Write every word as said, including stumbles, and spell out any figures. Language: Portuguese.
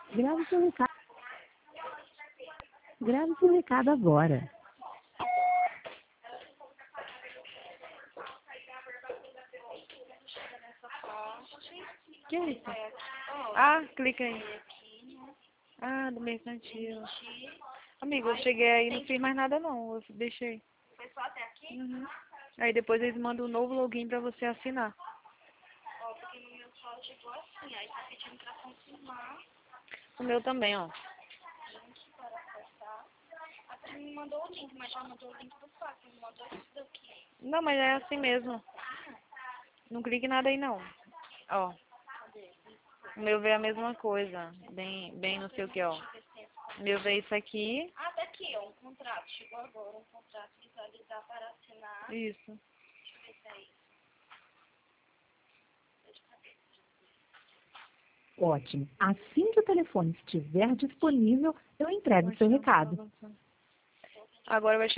Grave seu recado. Grave seu recado agora. Que é isso? Ah, clica aí. Ah, do mercantil. Amigo, eu cheguei aí e não fiz mais nada não, eu deixei. Foi só até aqui? Uhum. Aí depois eles mandam um novo login pra você assinar. Ó, porque no meu só chegou assim, aí tá pedindo pra confirmar. O meu também, ó. Link para acessar. A Pri me mandou o link, mas já mandou o link do fax, não mandou isso daqui. Não, mas é assim mesmo. Não clique em nada aí não. Ó. O meu veio a mesma coisa. Bem, bem não sei o que, ó. O meu veio isso aqui. Ah, tá aqui, ó, um contrato. Chegou agora, um contrato visualizar para assinar. Isso. Deixa eu ver se é isso. Ótimo. Assim que o telefone estiver disponível, eu entrego o seu recado. Agora vai